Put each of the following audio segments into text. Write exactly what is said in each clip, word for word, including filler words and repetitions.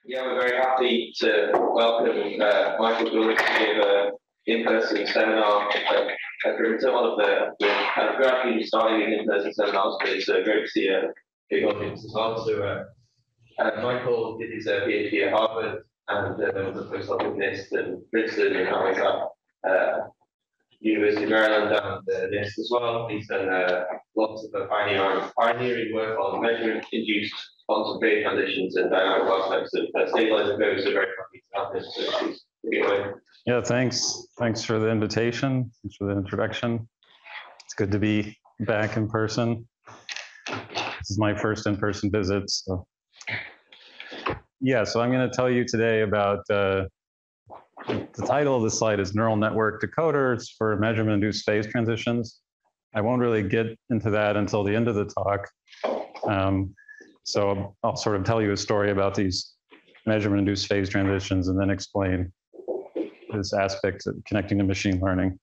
Yeah, we're very happy to welcome uh, Michael Gould to give an in-person seminar. Uh, I've written one of the, the kind of gradually starting in in-person seminars, but it's uh, great to see a big audience as well. So, uh, uh, Michael did his uh, PhD at Harvard and uh, was a postdoc at NIST and Princeton, and now he's at uh, University of Maryland and uh, NIST as well. He's done uh, lots of uh, pioneering, pioneering work on measurement-induced quantum phase transitions and dynamic aspects of uh, stabilizing those. So very happy to have this. So please take it away. Yeah, thanks. Thanks for the invitation. Thanks for the introduction. It's good to be back in person. This is my first in-person visit. So, yeah, so I'm going to tell you today about uh, the title of the slide is Neural Network Decoders for Measurement-Induced Phase Transitions. I won't really get into that until the end of the talk. Um, so I'll sort of tell you a story about these measurement-induced phase transitions and then explain this aspect of connecting to machine learning.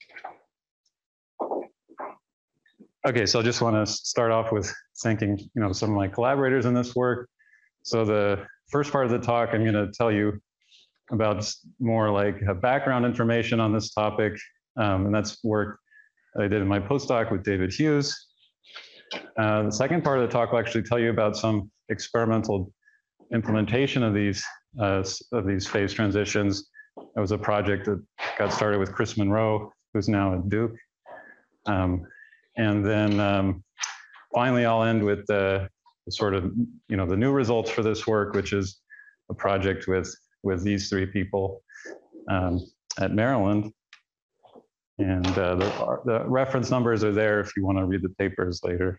Okay, so I just want to start off with thanking you know, some of my collaborators in this work. So the first part of the talk, I'm going to tell you about more like background information on this topic, um, and that's work that I did in my postdoc with David Hughes. Uh, the second part of the talk will actually tell you about some experimental implementation of these uh, of these phase transitions. That was a project that got started with Chris Monroe, who's now at Duke. Um, and then um, finally, I'll end with the, the sort of you know the new results for this work, which is a project with with these three people um, at Maryland. And uh, the, the reference numbers are there if you want to read the papers later.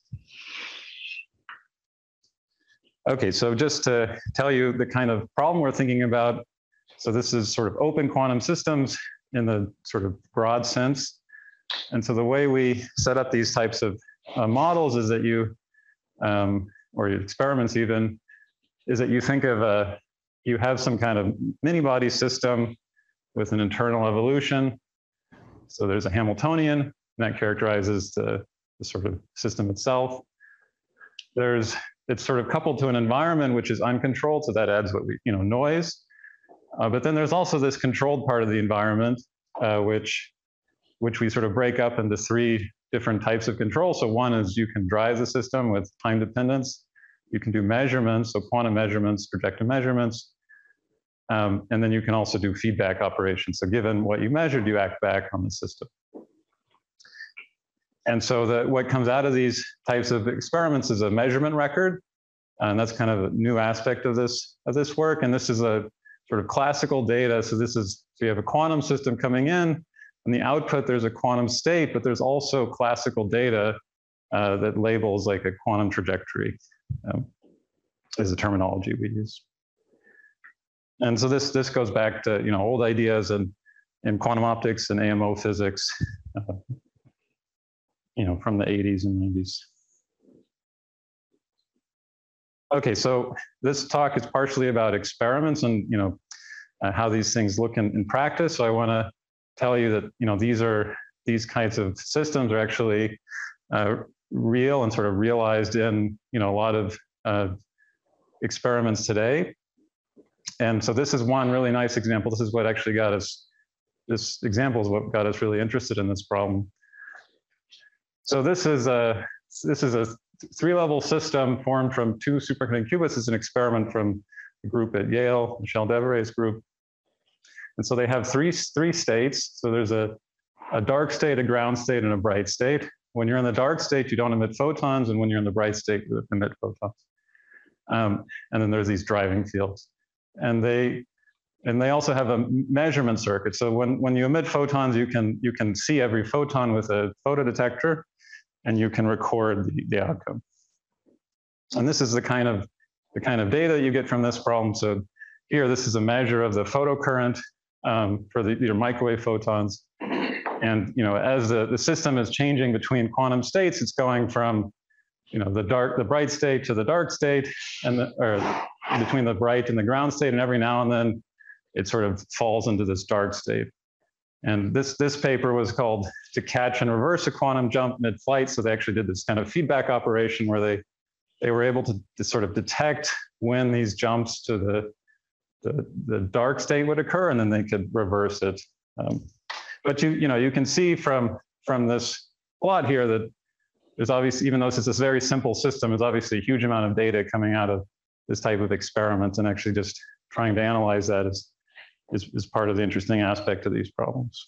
Okay, so just to tell you the kind of problem we're thinking about. So this is sort of open quantum systems in the sort of broad sense. And so the way we set up these types of uh, models is that you, um, or experiments even, is that you think of a, you have some kind of mini-body system with an internal evolution. So there's a Hamiltonian, and that characterizes the, the sort of system itself. There's, it's sort of coupled to an environment which is uncontrolled, so that adds what we, you know, noise. Uh, but then there's also this controlled part of the environment, uh, which, which we sort of break up into three different types of control. So one is you can drive the system with time dependence. You can do measurements, so quantum measurements, projective measurements. Um, and then you can also do feedback operations. So given what you measured, you act back on the system. And so the, what comes out of these types of experiments is a measurement record. And that's kind of a new aspect of this, of this work. And this is a sort of classical data. So this is, so you have a quantum system coming in. And the output, there's a quantum state, but there's also classical data uh, that labels like a quantum trajectory, um, is the terminology we use. And so this, this goes back to you know old ideas in, in quantum optics and A M O physics, uh, you know, from the eighties and nineties. Okay, so this talk is partially about experiments and you know uh, how these things look in, in practice. So I want to tell you that you know these are these kinds of systems are actually uh, real and sort of realized in you know a lot of uh, experiments today. And so this is one really nice example. This is what actually got us, this example is what got us really interested in this problem. So this is a, this is a three-level system formed from two superconducting qubits. It's an experiment from a group at Yale, Michel Deveray's group. And so they have three, three states. So there's a, a dark state, a ground state, and a bright state. When you're in the dark state, you don't emit photons. And when you're in the bright state, you emit photons. Um, and then there's these driving fields. And they, and they also have a measurement circuit. So when, when you emit photons, you can, you can see every photon with a photodetector, and you can record the, the outcome. And this is the kind of, the kind of data you get from this problem. So here, this is a measure of the photocurrent um, for the, your microwave photons. And you know, as the, the system is changing between quantum states, it's going from you know, the dark, the bright state to the dark state, and the, or between the bright and the ground state, and every now and then it sort of falls into this dark state. And this, this paper was called To Catch and Reverse a Quantum Jump Mid-Flight. So they actually did this kind of feedback operation where they they were able to, to sort of detect when these jumps to the, the, the dark state would occur, and then they could reverse it. Um, but you, you know, you can see from, from this plot here that there's obviously, even though this is this very simple system, there's obviously a huge amount of data coming out of this type of experiment, and actually just trying to analyze that is, is, is part of the interesting aspect of these problems.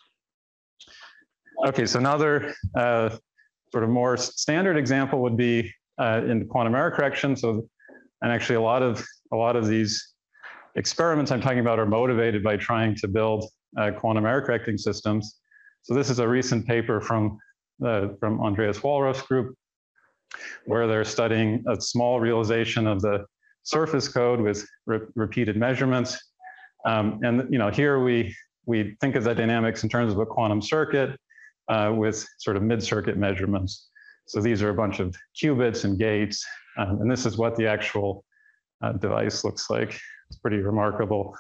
Okay, so another uh, sort of more standard example would be uh, in quantum error correction. So, and actually a lot of, a lot of these experiments I'm talking about are motivated by trying to build uh, quantum error correcting systems. So this is a recent paper from, uh, from Andreas Walras' group, where they're studying a small realization of the surface code with re repeated measurements. Um, and you know, here we, we think of the dynamics in terms of a quantum circuit uh, with sort of mid-circuit measurements. So these are a bunch of qubits and gates, um, and this is what the actual uh, device looks like. It's pretty remarkable.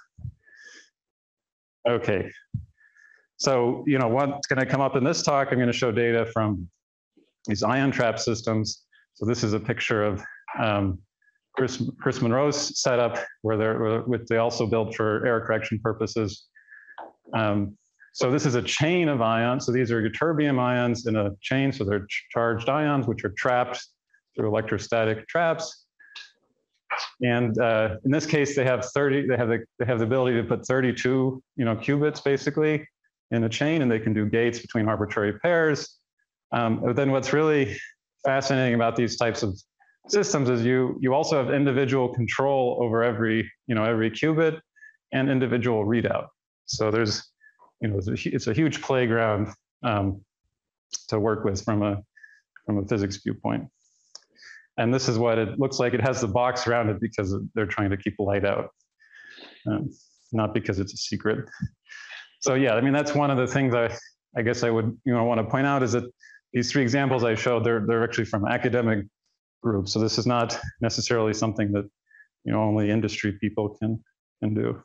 Okay, so you know what's going to come up in this talk, I'm going to show data from these ion trap systems. So this is a picture of um, Chris, Chris Monroe's setup, where they're, which they also built for error correction purposes. Um, so this is a chain of ions. So these are ytterbium ions in a chain. So they're charged ions, which are trapped through electrostatic traps. And uh, in this case, they have thirty. They have the they have the ability to put thirty-two, you know, qubits basically in a chain, and they can do gates between arbitrary pairs. Um, but then what's really fascinating about these types of systems is you you also have individual control over every you know every qubit and individual readout. So there's you know it's a, it's a huge playground um, to work with from a from a physics viewpoint. And this is what it looks like. It has the box around it because they're trying to keep light out, um, not because it's a secret. So yeah, I mean that's one of the things I I guess I would you know want to point out is that these three examples I showed, they're they're actually from academic groups. So this is not necessarily something that you know only industry people can can do.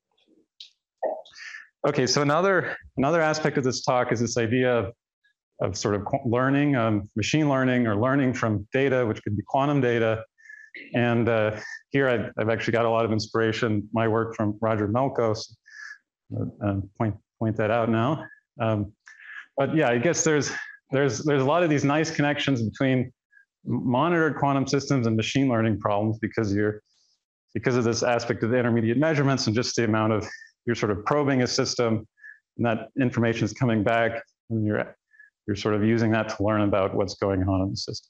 Okay, so another another aspect of this talk is this idea of, of sort of learning, um, machine learning, or learning from data, which could be quantum data. And uh, here I've, I've actually got a lot of inspiration, my work from Roger Melkos. Uh, point point that out now. Um, but yeah, I guess there's there's there's a lot of these nice connections between monitored quantum systems and machine learning problems because you're because of this aspect of the intermediate measurements and just the amount of you're sort of probing a system and that information is coming back and you're you're sort of using that to learn about what's going on in the system.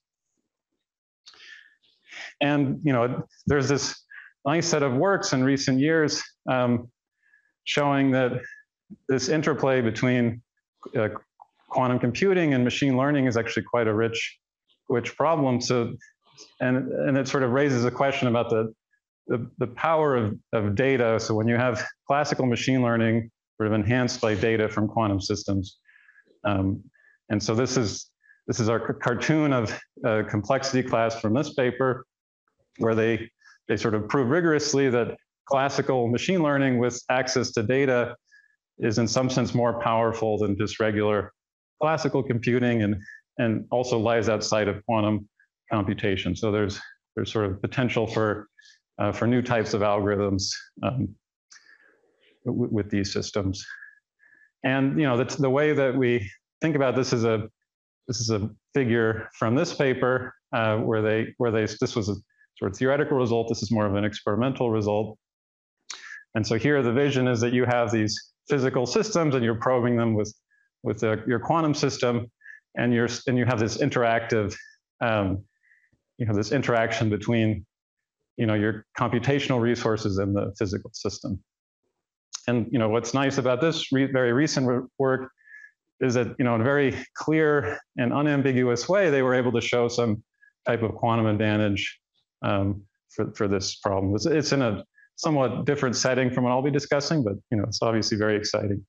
And you know there's this nice set of works in recent years um, showing that this interplay between uh, quantum computing and machine learning is actually quite a rich, rich problem. So, and and it sort of raises a question about the the, the power of, of data. So when you have classical machine learning sort of enhanced by data from quantum systems, um, and so this is this is our cartoon of uh, complexity class from this paper, where they they sort of prove rigorously that classical machine learning with access to data is in some sense more powerful than just regular classical computing, and and also lies outside of quantum computation. So there's there's sort of potential for uh, for new types of algorithms um, with these systems. And you know the the way that we think about this is a this is a figure from this paper uh, where they where they this was a sort of theoretical result. This is more of an experimental result. And so here the vision is that you have these physical systems and you're probing them with with a, your quantum system, and you're and you have this interactive, um, you have this interaction between, you know, your computational resources and the physical system. And you know what's nice about this re very recent work is that you know in a very clear and unambiguous way they were able to show some type of quantum advantage um, for for this problem. It's, it's in a somewhat different setting from what I'll be discussing, but you know it's obviously very exciting.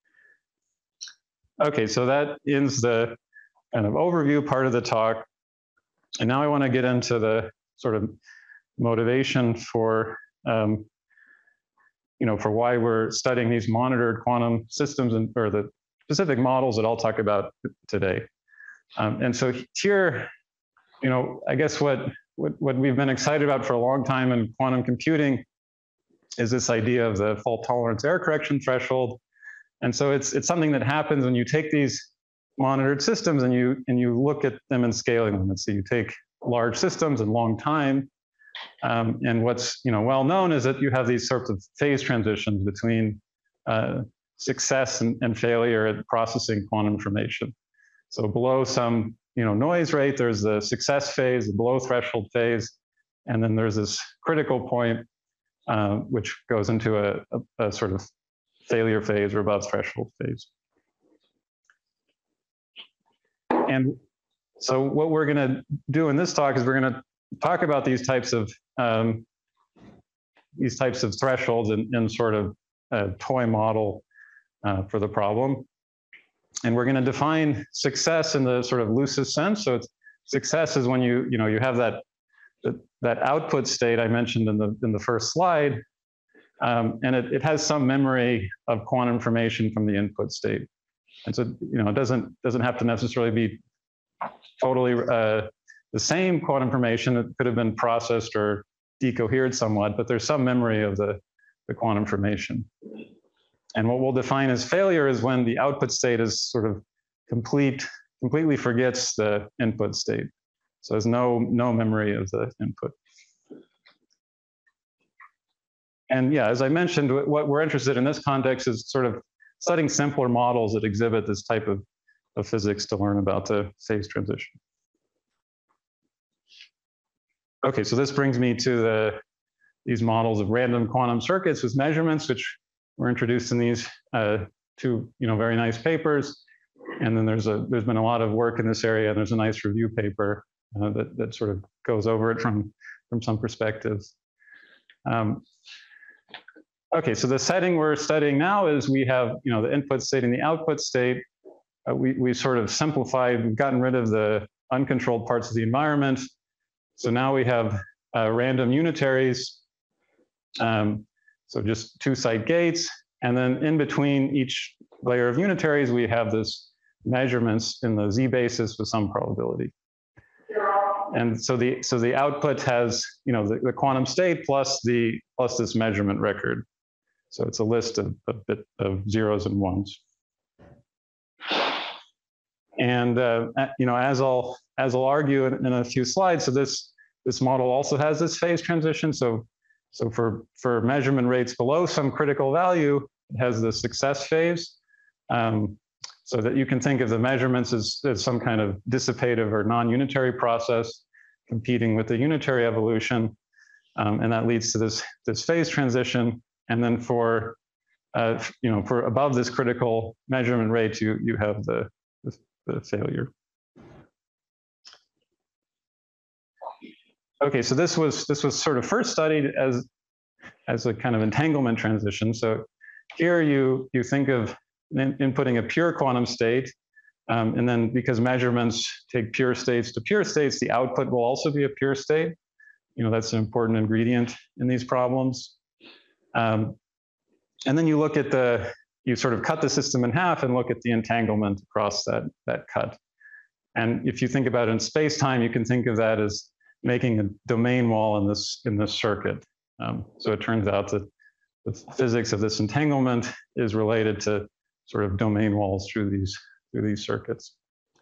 Okay, so that ends the kind of overview part of the talk. And now I want to get into the sort of motivation for, um, you know, for why we're studying these monitored quantum systems, and or the specific models that I'll talk about today. Um, and so here, you know, I guess what what, what we've been excited about for a long time in quantum computing is this idea of the fault tolerance error correction threshold. And so it's, it's something that happens when you take these monitored systems and you, and you look at them and scaling them. And so you take large systems and long time. Um, and what's you know, well known is that you have these sorts of phase transitions between uh, success and, and failure at processing quantum information. So below some you know, noise rate, there's the success phase, the below threshold phase, and then there's this critical point, uh, which goes into a, a, a sort of failure phase or above threshold phase. And so what we're going to do in this talk is we're going to talk about these types of um, these types of thresholds in, in sort of a toy model uh, for the problem. And we're going to define success in the sort of loosest sense. So it's, success is when you you know you have that that, that output state I mentioned in the in the first slide, um, and it, it has some memory of quantum information from the input state. And so you know it doesn't doesn't have to necessarily be totally uh, the same quantum information. It could have been processed or decohered somewhat, but there's some memory of the the quantum information. And what we'll define as failure is when the output state is sort of complete, completely forgets the input state. So there's no, no memory of the input. And yeah, as I mentioned, what we're interested in this context is sort of studying simpler models that exhibit this type of, of physics to learn about the phase transition. Okay, so this brings me to the, these models of random quantum circuits with measurements, which were introduced in these uh, two, you know, very nice papers. And then there's a there's been a lot of work in this area. And there's a nice review paper uh, that that sort of goes over it from from some perspectives. Um, okay, so the setting we're studying now is we have you know the input state and the output state. Uh, we we sort of simplified. We've gotten rid of the uncontrolled parts of the environment. So now we have uh, random unitaries. Um, So just two site gates, and then in between each layer of unitaries, we have this measurements in the z basis with some probability. And so the so the output has you know the, the quantum state plus the plus this measurement record. So it's a list of a bit of zeros and ones. And uh, you know as I'll as I'll argue in, in a few slides, so this this model also has this phase transition. So So for, for measurement rates below some critical value, it has the success phase, um, so that you can think of the measurements as, as some kind of dissipative or non-unitary process competing with the unitary evolution. Um, and that leads to this, this phase transition. And then for, uh, you know, for above this critical measurement rate, you, you have the, the, the failure. Okay, so this was this was sort of first studied as as a kind of entanglement transition. So here you you think of in, inputting a pure quantum state, um, and then because measurements take pure states to pure states, the output will also be a pure state. You know that's an important ingredient in these problems. Um, and then you look at the you sort of cut the system in half and look at the entanglement across that that cut. And if you think about it in space-time, you can think of that as making a domain wall in this in this circuit. Um, so it turns out that the physics of this entanglement is related to sort of domain walls through these through these circuits.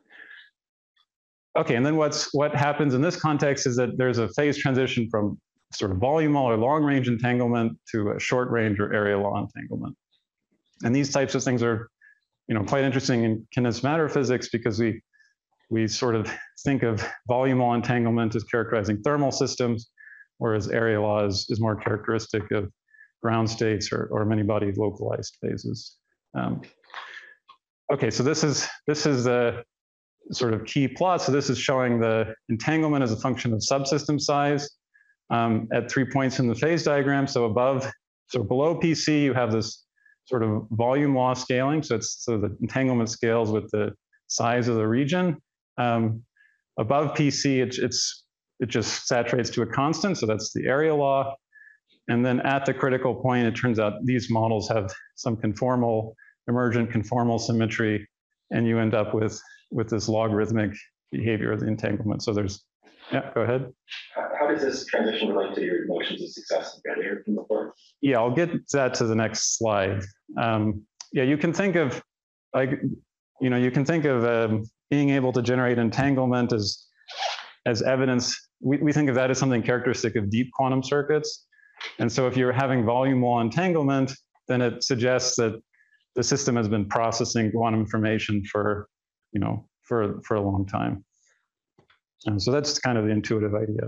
Okay, and then what's what happens in this context is that there's a phase transition from sort of volume law or long range entanglement to a short range or area law entanglement. And these types of things are, you know, quite interesting in condensed matter physics because we we sort of think of volume law entanglement as characterizing thermal systems, whereas area law is, is more characteristic of ground states or, or many-body localized phases. Um, okay, so this is this is the sort of key plot. So this is showing the entanglement as a function of subsystem size um, at three points in the phase diagram. So above, so below P C, you have this sort of volume law scaling. So it's so the entanglement scales with the size of the region. Um, above P C, it, it's, it just saturates to a constant, so that's the area law. And then at the critical point, it turns out these models have some conformal, emergent conformal symmetry, and you end up with, with this logarithmic behavior of the entanglement. So there's, yeah, go ahead. Uh, how does this transition relate to your notions of success and failure from before? Yeah, I'll get that to the next slide. Um, yeah, you can think of, like, you know, you can think of um, being able to generate entanglement as, as evidence. We, we think of that as something characteristic of deep quantum circuits. And so if you're having volume wall entanglement, then it suggests that the system has been processing quantum information for, you know, for, for a long time. And so that's kind of the intuitive idea.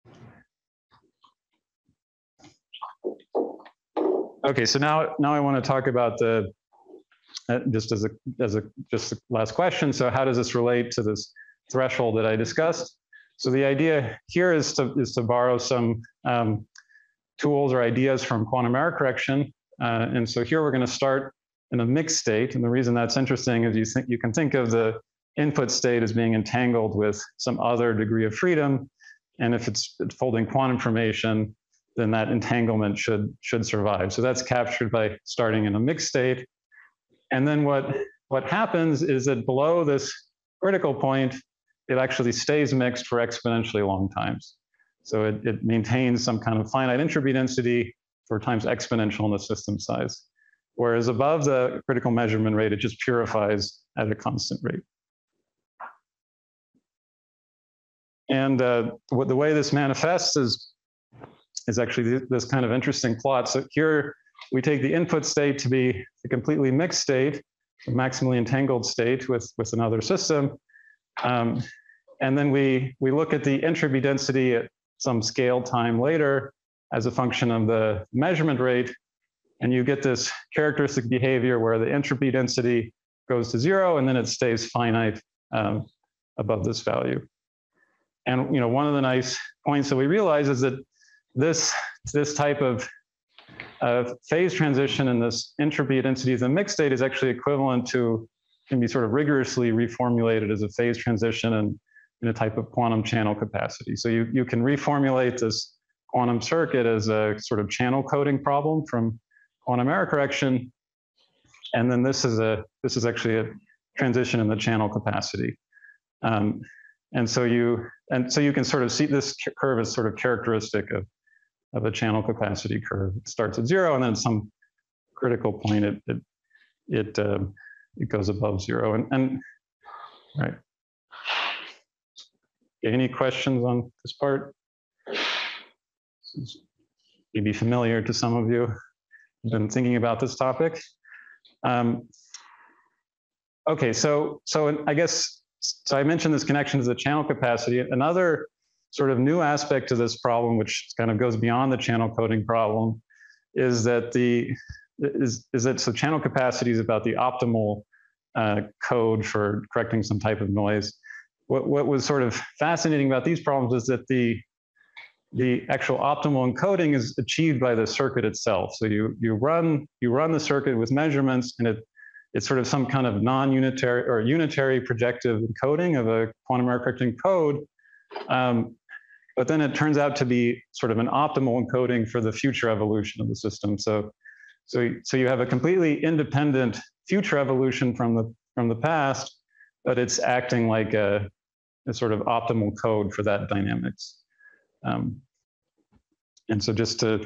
Okay, so now, now I want to talk about the, uh, just as a, as a, just the last question. So how does this relate to this threshold that I discussed? So the idea here is to, is to borrow some um, tools or ideas from quantum error correction. Uh, and so here we're going to start in a mixed state. And the reason that's interesting is you think you can think of the input state as being entangled with some other degree of freedom. And if it's folding quantum information, then that entanglement should, should survive. So that's captured by starting in a mixed state. And then what, what happens is that below this critical point, it actually stays mixed for exponentially long times. So it, it maintains some kind of finite entropy density for times exponential in the system size. Whereas above the critical measurement rate, it just purifies at a constant rate. And uh, what the way this manifests is, is actually this kind of interesting plot. So here we take the input state to be a completely mixed state, a maximally entangled state with, with another system. Um, and then we, we look at the entropy density at some scale time later as a function of the measurement rate. And you get this characteristic behavior where the entropy density goes to zero and then it stays finite um, above this value. And you know, one of the nice points that we realize is that this, this type of uh, phase transition in this entropy density of the mixed state is actually equivalent to, can be sort of rigorously reformulated as a phase transition in, in a type of quantum channel capacity. So you, you can reformulate this quantum circuit as a sort of channel coding problem from quantum error correction. And then this is a, this is actually a transition in the channel capacity. Um, and so you, and so you can sort of see this curve is sort of characteristic of, of a channel capacity curve. It starts at zero and then some critical point, it, it, it, uh, it goes above zero. And, and right. Any questions on this part? This is maybe familiar to some of you who've been thinking about this topic. Um, okay, so, so I guess, so I mentioned this connection to the channel capacity. Another sort of new aspect to this problem, which kind of goes beyond the channel coding problem, is that the, is, is that so channel capacity is about the optimal uh, code for correcting some type of noise. What, what was sort of fascinating about these problems is that the, the actual optimal encoding is achieved by the circuit itself. So you, you, run, you run the circuit with measurements and it, it's sort of some kind of non-unitary or unitary projective encoding of a quantum error correcting code. Um, but then it turns out to be sort of an optimal encoding for the future evolution of the system. So, so, so you have a completely independent future evolution from the, from the past, but it's acting like a, a sort of optimal code for that dynamics. Um, and so just to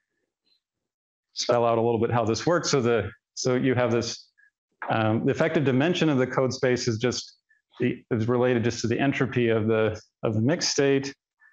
spell out a little bit how this works. So the, so you have this, um, the effective dimension of the code space is just the, is related just to the entropy of the, of the mixed state.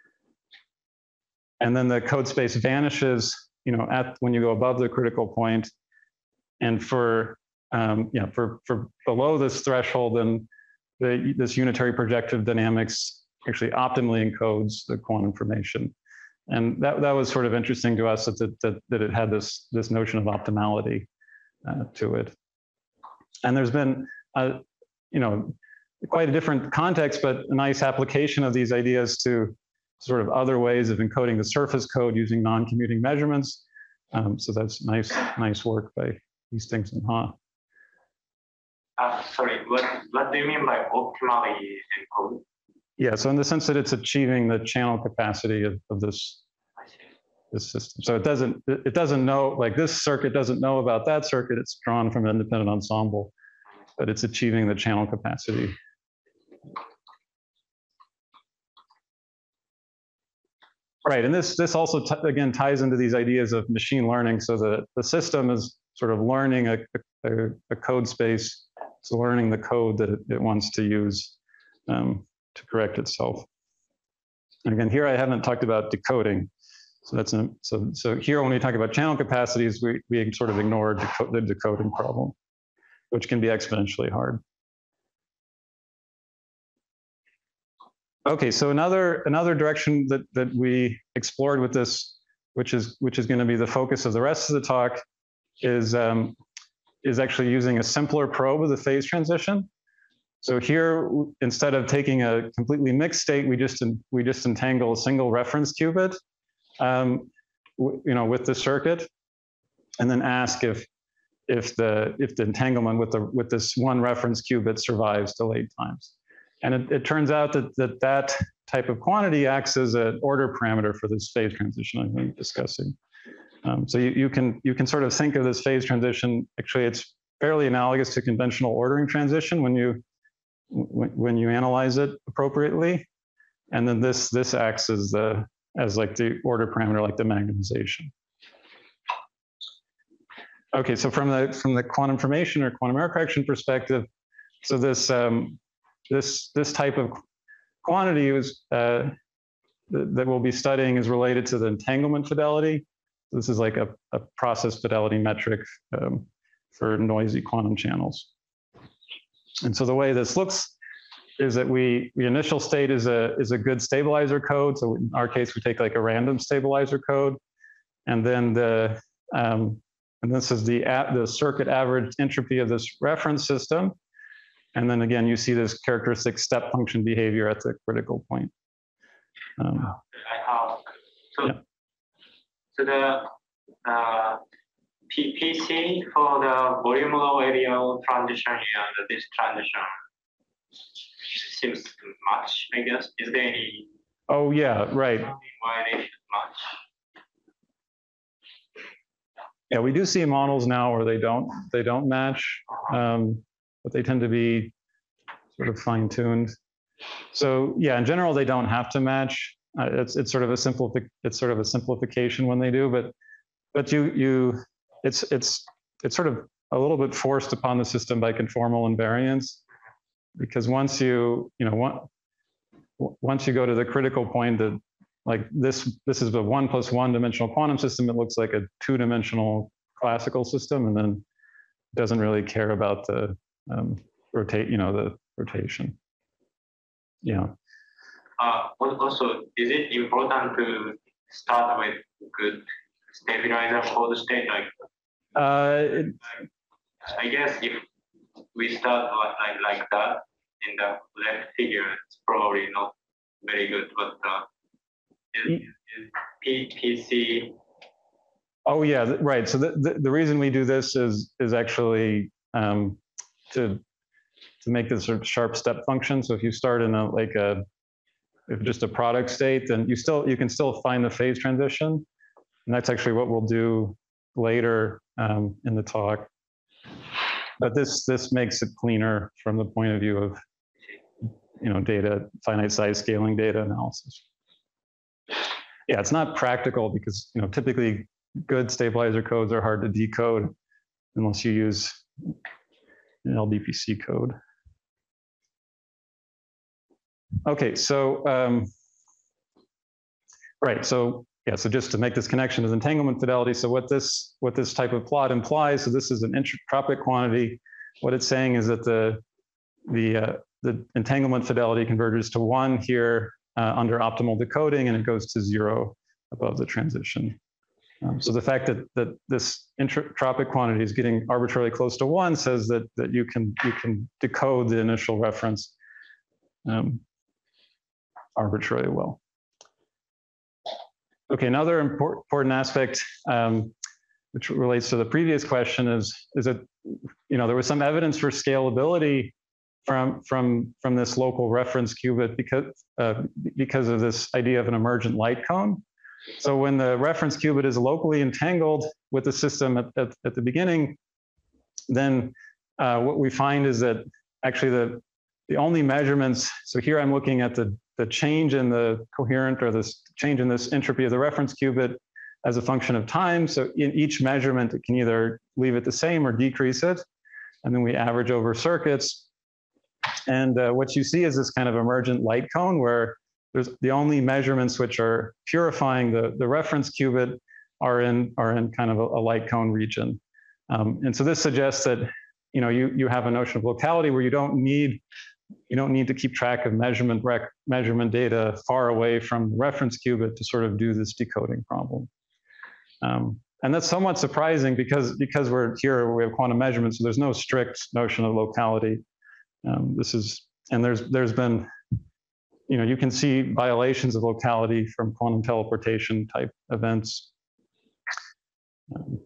And then the code space vanishes, you know, at, when you go above the critical point. And for, um, yeah, for, for below this threshold, then the, this unitary projective dynamics actually optimally encodes the quantum information. And that, that was sort of interesting to us that, that, that it had this, this notion of optimality uh, to it. And there's been, uh, you know, quite a different context, but a nice application of these ideas to sort of other ways of encoding the surface code using non-commuting measurements. Um, so that's nice, nice work by Hastings and Ha. Uh, sorry, what, what do you mean by optimally encoded? Yeah, so in the sense that it's achieving the channel capacity of, of this, this system. So it doesn't, it doesn't know, like this circuit doesn't know about that circuit, it's drawn from an independent ensemble, but it's achieving the channel capacity. Right, and this this also t again ties into these ideas of machine learning. So the the system is sort of learning a a, a code space, so learning the code that it, it wants to use um, to correct itself. And again, here I haven't talked about decoding. So that's a, so so here when we talk about channel capacities, we we sort of ignore deco the decoding problem, which can be exponentially hard. Okay, so another another direction that that we explored with this, which is which is going to be the focus of the rest of the talk, is um, is actually using a simpler probe of the phase transition. So here, instead of taking a completely mixed state, we just we just entangle a single reference qubit, um, you know, with the circuit, and then ask if if the if the entanglement with the with this one reference qubit survives delayed times. And it, it turns out that, that that type of quantity acts as an order parameter for this phase transition I've been discussing. Um, so you, you can you can sort of think of this phase transition. Actually, it's fairly analogous to conventional ordering transition when you when, when you analyze it appropriately. And then this this acts as the as like the order parameter, like the magnetization. Okay, so from the from the quantum information or quantum error correction perspective, so this. Um, This, this type of quantity is, uh, th that we'll be studying is related to the entanglement fidelity. This is like a, a process fidelity metric um, for noisy quantum channels. And so the way this looks is that we, the initial state is a, is a good stabilizer code. So in our case, we take like a random stabilizer code. And then the, um, and this is the, the circuit average entropy of this reference system. And then again, you see this characteristic step function behavior at the critical point. Um, I have so yeah. so the uh, P PC for the volume law area transition and this transition seems to match, I guess. Is there any? Oh yeah, right. Why they should match? Yeah, we do see models now where they don't they don't match. Um, but they tend to be sort of fine-tuned. So yeah, in general, they don't have to match. Uh, it's it's sort of a simple it's sort of a simplification when they do, but but you you it's it's it's sort of a little bit forced upon the system by conformal invariance, because once you you know one, once you go to the critical point that like this this is a one plus one dimensional quantum system, it looks like a two-dimensional classical system, and then doesn't really care about the Um, rotate, you know, the rotation. Yeah. Uh, also, is it important to start with good stabilizer for the state? Like, uh, it, I guess if we start like like that in the left figure, it's probably not very good. But uh, is, is P PC? Oh yeah, right. So the, the the reason we do this is is actually. Um, To, to make this sort of sharp step function. So if you start in a like a if just a product state, then you still you can still find the phase transition, and that's actually what we'll do later um, in the talk. But this this makes it cleaner from the point of view of you know data finite size scaling data analysis. Yeah, it's not practical because you know typically good stabilizer codes are hard to decode unless you use an L D P C code. Okay, so um, right, so yeah, so just to make this connection is entanglement fidelity. So what this what this type of plot implies, so this is an entropic quantity. What it's saying is that the the uh, the entanglement fidelity converges to one here uh, under optimal decoding, and it goes to zero above the transition. Um, so the fact that that this entropic quantity is getting arbitrarily close to one says that that you can you can decode the initial reference um, arbitrarily well. Okay, another important important aspect um, which relates to the previous question is is that you know there was some evidence for scalability from from from this local reference qubit because uh, because of this idea of an emergent light cone. So when the reference qubit is locally entangled with the system at, at, at the beginning, then uh, what we find is that actually the, the only measurements, so here I'm looking at the the change in the coherent or this change in this entropy of the reference qubit as a function of time. So in each measurement, it can either leave it the same or decrease it. And then we average over circuits. And uh, what you see is this kind of emergent light cone where there's the only measurements which are purifying the, the reference qubit are in, are in kind of a, a light cone region. Um, and so this suggests that, you know, you, you have a notion of locality where you don't need, you don't need to keep track of measurement, rec, measurement data far away from the reference qubit to sort of do this decoding problem. Um, and that's somewhat surprising because, because we're here, we have quantum measurements, so there's no strict notion of locality. Um, this is, and there's, there's been, you know, you can see violations of locality from quantum teleportation type events. Um,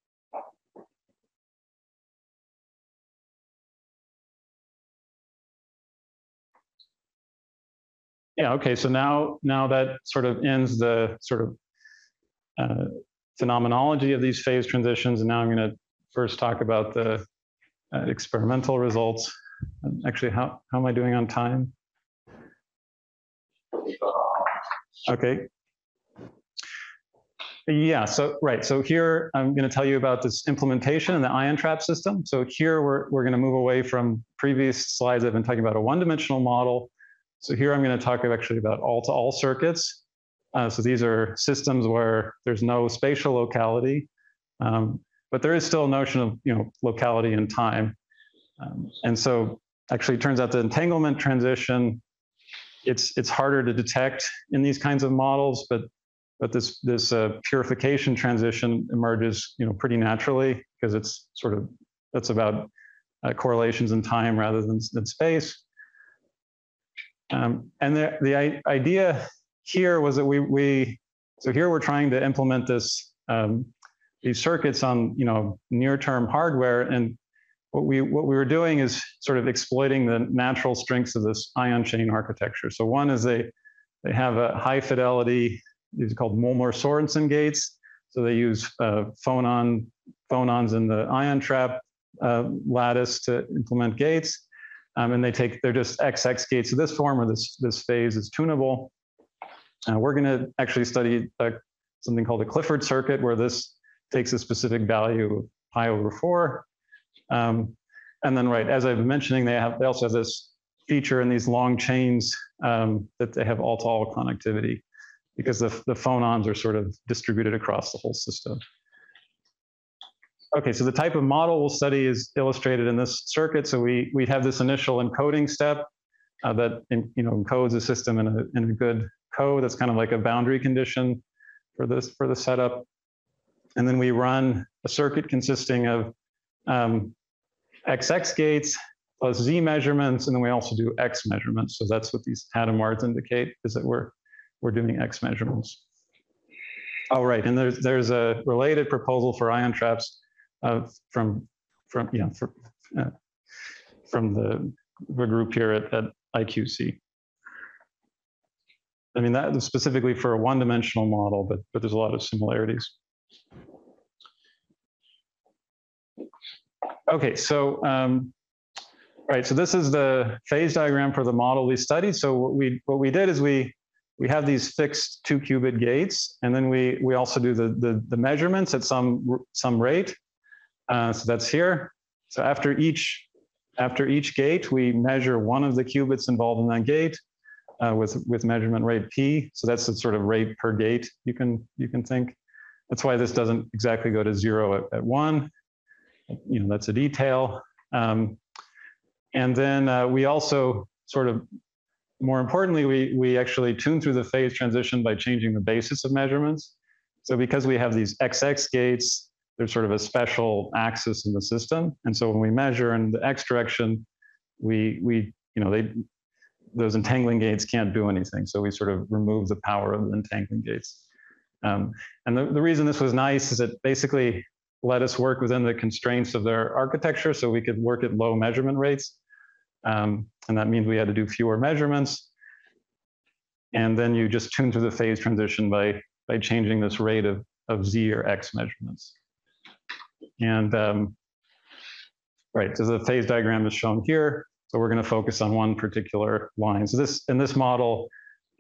yeah, okay, so now, now that sort of ends the sort of uh, phenomenology of these phase transitions, and now I'm going to first talk about the uh, experimental results. Actually, how, how am I doing on time? Okay. Yeah, so, right, so here I'm going to tell you about this implementation in the ion trap system. So here we're, we're going to move away from previous slides. I've been talking about a one-dimensional model. So here I'm going to talk actually about all-to-all circuits. Uh, so these are systems where there's no spatial locality, um, but there is still a notion of, you know, locality in time. Um, and so actually it turns out the entanglement transition, it's, it's harder to detect in these kinds of models, but, but this, this uh, purification transition emerges, you know, pretty naturally because it's sort of, that's about uh, correlations in time rather than, than space. Um, and the, the idea here was that we, we, so here we're trying to implement this, um, these circuits on, you know, near-term hardware. And what we, what we were doing is sort of exploiting the natural strengths of this ion chain architecture. So one is they, they have a high fidelity, these are called Molmor-Sorensen gates. So they use uh, phonon, phonons in the ion trap uh, lattice to implement gates. Um, and they take, they're just X X gates of this form, or this, this phase is tunable. Uh, we're going to actually study uh, something called a Clifford circuit, where this takes a specific value of pi over four. Um, and then, right, as I've been mentioning, they have, they also have this feature in these long chains um, that they have all-to-all connectivity, because the, the phonons are sort of distributed across the whole system. Okay, so the type of model we'll study is illustrated in this circuit. So we, we have this initial encoding step uh, that in, you know, encodes a system in a, in a good code. That's kind of like a boundary condition for this, for the setup. And then we run a circuit consisting of um, X X gates plus Z measurements, and then we also do X measurements. So that's what these Hadamards indicate, is that we're, we're doing X measurements. Oh, right, and there's, there's a related proposal for ion traps uh, from, from, yeah, for, uh, from the, the group here at, at I Q C. I mean, that was specifically for a one-dimensional model, but, but there's a lot of similarities. Okay, so, um, right, so this is the phase diagram for the model we studied. So what we, what we did is we, we have these fixed two qubit gates, and then we, we also do the, the, the measurements at some, some rate. Uh, so that's here. So after each, after each gate, we measure one of the qubits involved in that gate uh, with, with measurement rate P. So that's the sort of rate per gate you can, you can think. That's why this doesn't exactly go to zero at, at one. You know, that's a detail. Um, and then uh, we also sort of, more importantly, we, we actually tune through the phase transition by changing the basis of measurements. So because we have these X X gates, there's sort of a special axis in the system. And so when we measure in the X direction, we, we you know, they, those entangling gates can't do anything. So we sort of remove the power of the entangling gates. Um, and the, the reason this was nice is it basically let us work within the constraints of their architecture, so we could work at low measurement rates. Um, and that means we had to do fewer measurements. And then you just tune through the phase transition by, by changing this rate of, of Z or X measurements. And um, right, so the phase diagram is shown here. So we're going to focus on one particular line. So this, in this model,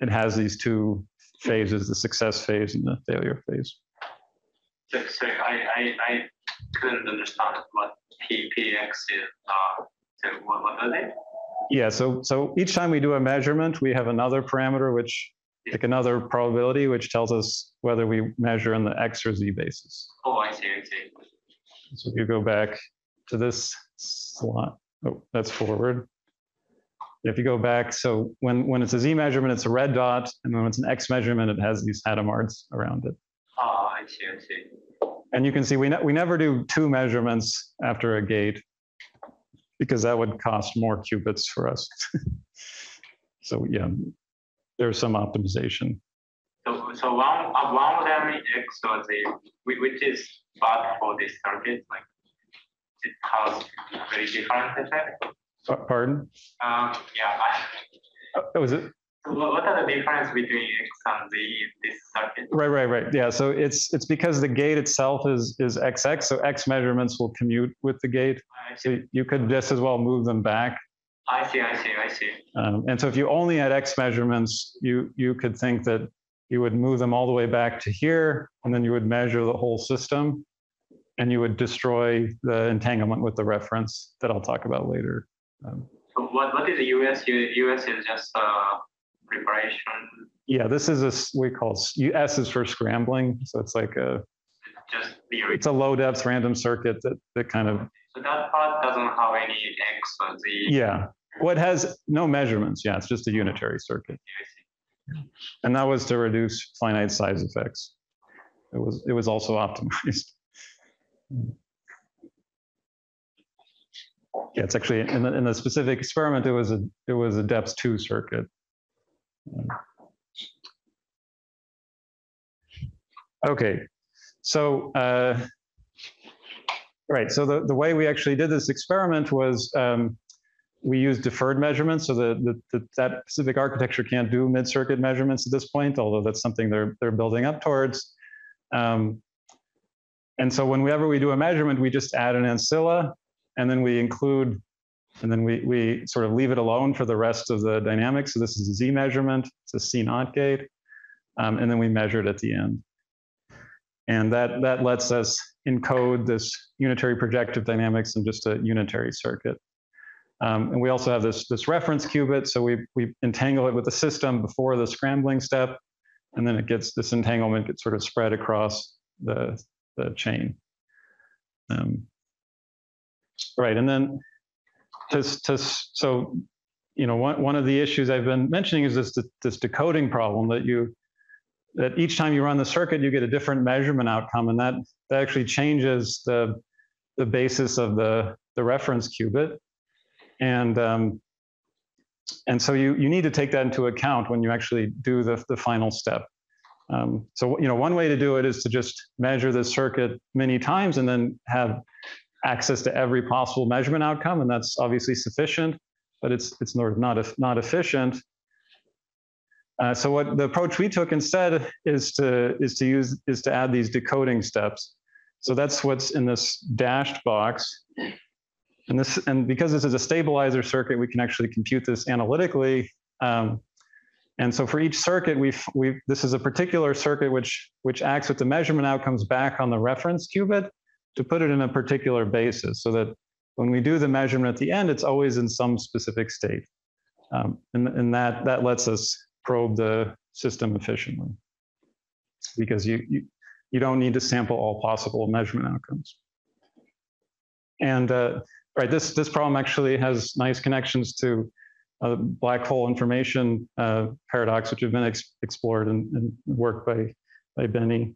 it has these two phases, the success phase and the failure phase. So, sorry, I, I, I couldn't understand what P, PX is. Uh, so what, what are they? Yeah, so, so each time we do a measurement, we have another parameter, which like another probability, which tells us whether we measure on the X or Z basis. Oh, I see, I see. So if you go back to this slot, oh, that's forward. If you go back, so when, when it's a Z measurement, it's a red dot, and when it's an X measurement, it has these Hadamards around it. Oh, I see, I see. And you can see we, ne we never do two measurements after a gate, because that would cost more qubits for us. So yeah, there's some optimization. So, so one, uh, one of them is X or Z, whi- which is bad for this circuit. Like it has very different effect. Pa- Pardon? Um, yeah. I, Oh, is it? so what what are the difference between X and Z in this circuit? Right, right, right. Yeah. So it's it's because the gate itself is is X X. So X measurements will commute with the gate. I see, So you could just as well move them back. I see, I see, I see. Um, and so if you only had X measurements, you you could think that you would move them all the way back to here, and then you would measure the whole system, and you would destroy the entanglement with the reference that I'll talk about later. Um, So what, what is the U S? U- US is just uh, preparation, yeah, this is a s- we call s- U- S is for scrambling. So it's like a just theory. it's a low depth random circuit that that kind of So that part doesn't have any X or Z. yeah. Well, it has no measurements. Yeah, it's just a unitary circuit. I see. And that was to reduce finite size effects. It was, it was also optimized. Yeah, it's actually, in the, in the specific experiment, it was a, it was a depth two circuit. Okay, so, uh, right, so the, the way we actually did this experiment was, um, we use deferred measurements, so the, the, the, that specific architecture can't do mid-circuit measurements at this point, although that's something they're, they're building up towards. Um, and so whenever we do a measurement, we just add an ancilla, and then we include, and then we, we sort of leave it alone for the rest of the dynamics. So this is a Z measurement, it's a C naught gate, um, and then we measure it at the end. And that, that lets us encode this unitary projective dynamics in just a unitary circuit. Um, and we also have this, this reference qubit, so we, we entangle it with the system before the scrambling step, and then it gets, this entanglement gets sort of spread across the, the chain. Um, right, and then to, to, so, you know, one, one of the issues I've been mentioning is this, this decoding problem that you, that each time you run the circuit, you get a different measurement outcome, and that, that actually changes the, the basis of the, the reference qubit. And, um, and so you, you need to take that into account when you actually do the, the final step. Um, so, you know, one way to do it is to just measure the circuit many times and then have access to every possible measurement outcome. And that's obviously sufficient, but it's, it's not, not, not efficient. Uh, so what the approach we took instead is to, is to use, is to add these decoding steps. So that's what's in this dashed box. And this, and because this is a stabilizer circuit, we can actually compute this analytically. Um, and so for each circuit, we've, we've, this is a particular circuit which, which acts with the measurement outcomes back on the reference qubit to put it in a particular basis, so that when we do the measurement at the end, it's always in some specific state. Um, and, and that, that lets us probe the system efficiently, because you, you, you don't need to sample all possible measurement outcomes. And uh, right, this, this problem actually has nice connections to uh, black hole information uh, paradox, which have been ex explored and, and worked by, by Benny.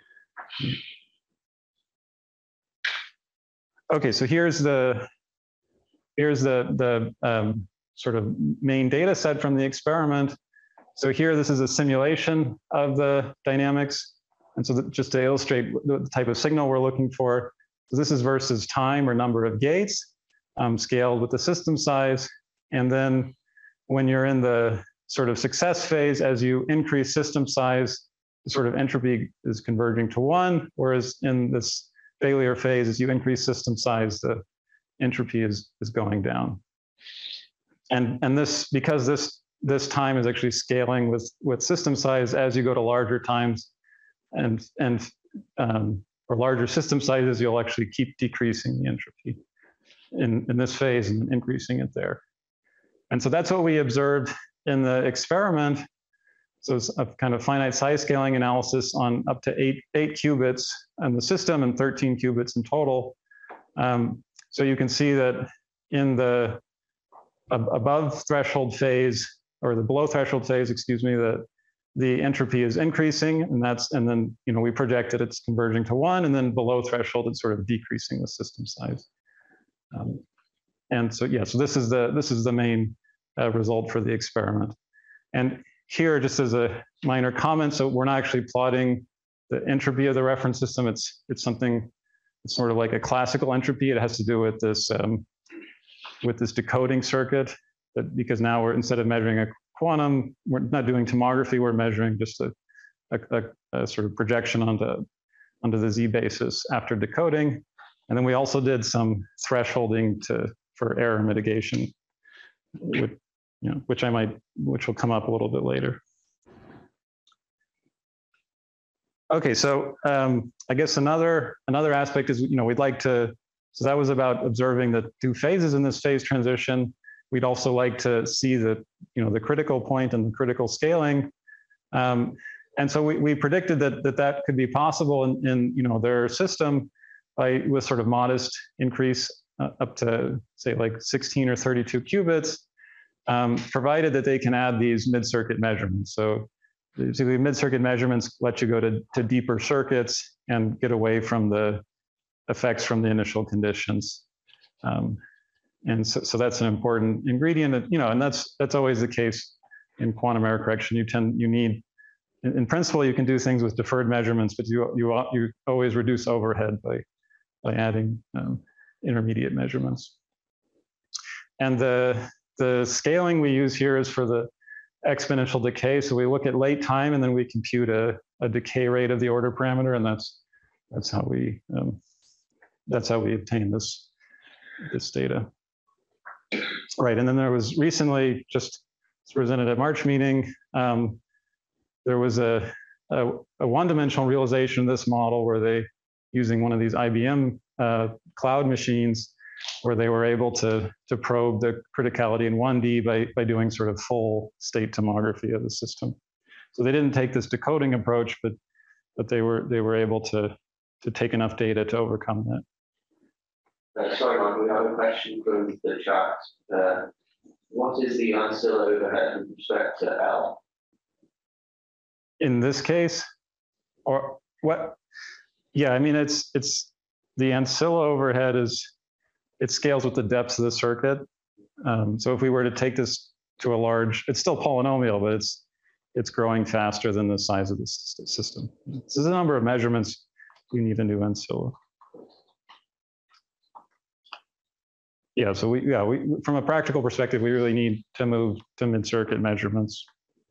Okay, so here's the, here's the, the um, sort of main data set from the experiment. So here, this is a simulation of the dynamics. And so that, just to illustrate the type of signal we're looking for, so this is versus time or number of gates, um, scaled with the system size. And then when you're in the sort of success phase, as you increase system size, the sort of entropy is converging to one, whereas in this failure phase, as you increase system size, the entropy is, is going down. And, and this, because this this time is actually scaling with, with system size as you go to larger times and, and um, or larger system sizes, you'll actually keep decreasing the entropy in, in this phase and increasing it there. And so that's what we observed in the experiment. So it's a kind of finite size scaling analysis on up to eight, eight qubits in the system and thirteen qubits in total. Um, so you can see that in the ab above threshold phase, or the below threshold phase, excuse me, that the entropy is increasing, and that's, and then, you know, we projected it's converging to one, and then below threshold, it's sort of decreasing the system size. Um, and so, yeah, so this is the, this is the main uh, result for the experiment. And here, just as a minor comment, so we're not actually plotting the entropy of the reference system. It's, it's something, it's sort of like a classical entropy. It has to do with this, um, with this decoding circuit, that because now we're, instead of measuring a quantum, we're not doing tomography, we're measuring just a, a, a, a sort of projection onto, onto the Z basis after decoding. And then we also did some thresholding to, for error mitigation, which, you know, which I might, which will come up a little bit later. Okay, so um, I guess another, another aspect is, you know, we'd like to, so that was about observing the two phases in this phase transition. We'd also like to see the, you know, the critical point and the critical scaling. Um, and so we, we predicted that, that that could be possible in, in, you know, their system by, with sort of modest increase uh, up to say like sixteen or thirty-two qubits, um, provided that they can add these mid-circuit measurements. So the mid-circuit measurements let you go to, to deeper circuits and get away from the effects from the initial conditions. Um, and so, so that's an important ingredient, that, you know, and that's, that's always the case in quantum error correction. You tend, you need, in, in principle, you can do things with deferred measurements, but you, you, you always reduce overhead by, by adding um, intermediate measurements. And the, the scaling we use here is for the exponential decay. So we look at late time and then we compute a, a decay rate of the order parameter, and that's, that's how we, um, that's how we obtain this, this data. Right, and then there was recently, just presented at March meeting, um, there was a, a, a one-dimensional realization of this model where they, using one of these I B M uh, cloud machines, where they were able to, to probe the criticality in one D by, by doing sort of full state tomography of the system. So they didn't take this decoding approach, but, but they were, they were able to, to take enough data to overcome that. Uh, sorry, Michael, we have a question from the chat. Uh, what is the ancillary overhead with respect to L? In this case, or what? Yeah, I mean, it's, it's the ancilla overhead is, it scales with the depths of the circuit. Um, so if we were to take this to a large, it's still polynomial, but it's, it's growing faster than the size of the system. This is a number of measurements. We need a new ancilla. Yeah, so we, yeah, we, from a practical perspective, we really need to move to mid-circuit measurements.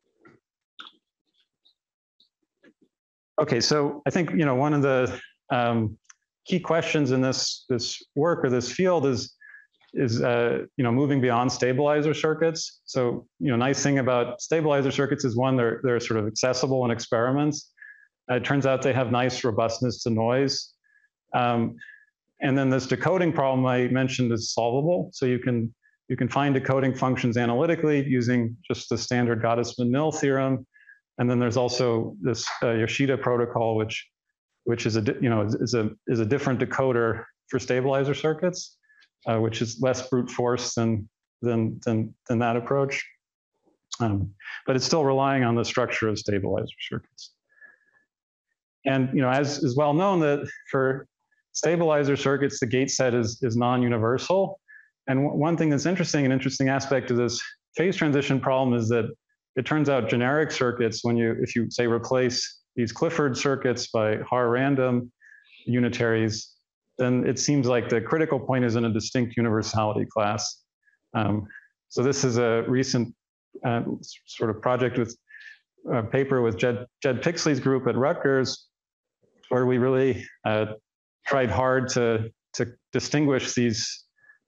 Okay, so I think, you know, one of the um, key questions in this, this work or this field is, is uh, you know, moving beyond stabilizer circuits. So, you know, nice thing about stabilizer circuits is, one, they're, they're sort of accessible in experiments. Uh, it turns out they have nice robustness to noise. Um, And then this decoding problem I mentioned is solvable. So you can, you can find decoding functions analytically using just the standard Gottesman-Mill theorem. And then there's also this uh, Yoshida protocol, which, which is a, you know, is a, is a different decoder for stabilizer circuits, uh, which is less brute force than, than, than, than that approach. Um, but it's still relying on the structure of stabilizer circuits. And, you know, as is well known that for stabilizer circuits, the gate set is, is non-universal. And one thing that's interesting, an interesting aspect of this phase transition problem is that it turns out generic circuits, when you, if you say replace these Clifford circuits by Haar random unitaries, then it seems like the critical point is in a distinct universality class. Um, so this is a recent uh, sort of project with a paper with Jed, Jed Pixley's group at Rutgers, where we really uh, tried hard to, to distinguish these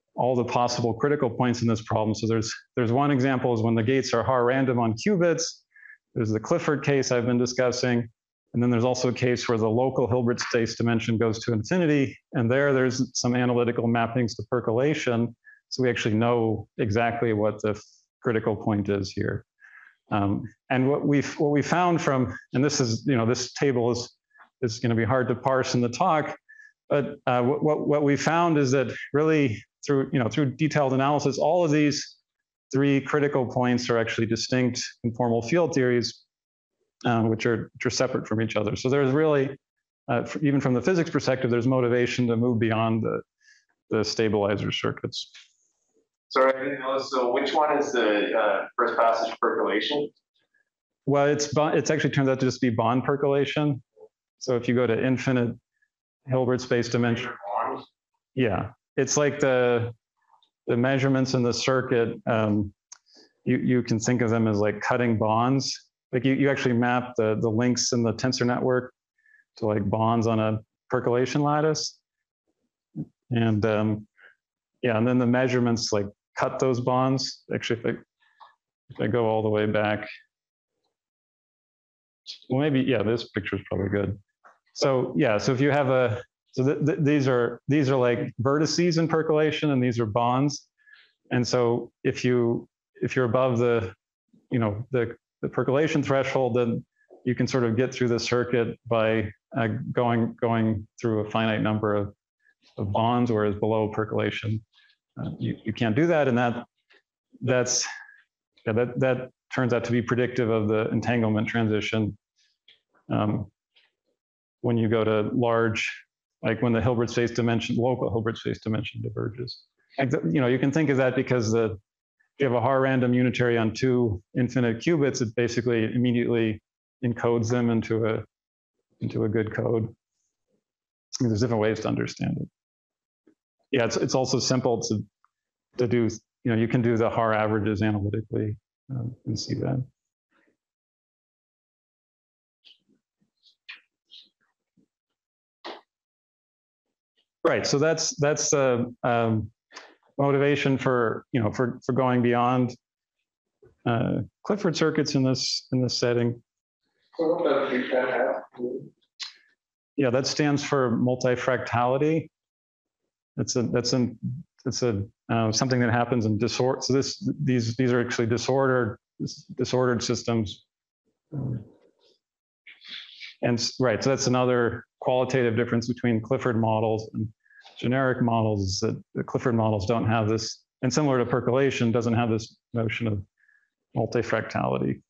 all the possible critical points in this problem. So there's, there's one example is when the gates are Haar random on qubits. There's the Clifford case I've been discussing. And then there's also a case where the local Hilbert space dimension goes to infinity. And there, there's some analytical mappings to percolation. So we actually know exactly what the critical point is here. Um, and what we what we found from, and this is, you know, this table is, is going to be hard to parse in the talk, but uh, what, what we found is that really through, you know, through detailed analysis, all of these three critical points are actually distinct conformal field theories, uh, which are, which are separate from each other. So there's really, uh, even from the physics perspective, there's motivation to move beyond the, the stabilizer circuits. Sorry, so which one is the uh, first passage percolation? Well, it's it's actually turns out to just be bond percolation. So if you go to infinite Hilbert space dimension, yeah, it's like the the measurements in the circuit. Um, you you can think of them as like cutting bonds. Like you you actually map the the links in the tensor network to like bonds on a percolation lattice, and um, yeah, and then the measurements like cut those bonds. Actually, if I, if I go all the way back, well, maybe, yeah, this picture is probably good. So yeah, so if you have a, so th th these are, these are like vertices in percolation and these are bonds. And so if you, if you're above the, you know, the, the percolation threshold, then you can sort of get through the circuit by uh, going, going through a finite number of, of bonds, whereas below percolation, Uh, you, you can't do that, and that that's yeah, that that turns out to be predictive of the entanglement transition um, when you go to large, like when the Hilbert space dimension, local Hilbert space dimension diverges. Like the, you know, you can think of that because the if you have a Haar random unitary on two infinite qubits, it basically immediately encodes them into a into a good code. I mean, there's different ways to understand it. Yeah, it's it's also simple to to do. You know, you can do the Haar averages analytically um, and see that. Right. So that's that's the uh, um, motivation for you know for for going beyond uh, Clifford circuits in this in this setting. So what does B T E have? Yeah, that stands for multifractality. That's a that's an it's a uh, something that happens in disorder. So this these these are actually disordered disordered systems, and right. So that's another qualitative difference between Clifford models and generic models. Is that the Clifford models don't have this, and similar to percolation, doesn't have this notion of multifractality.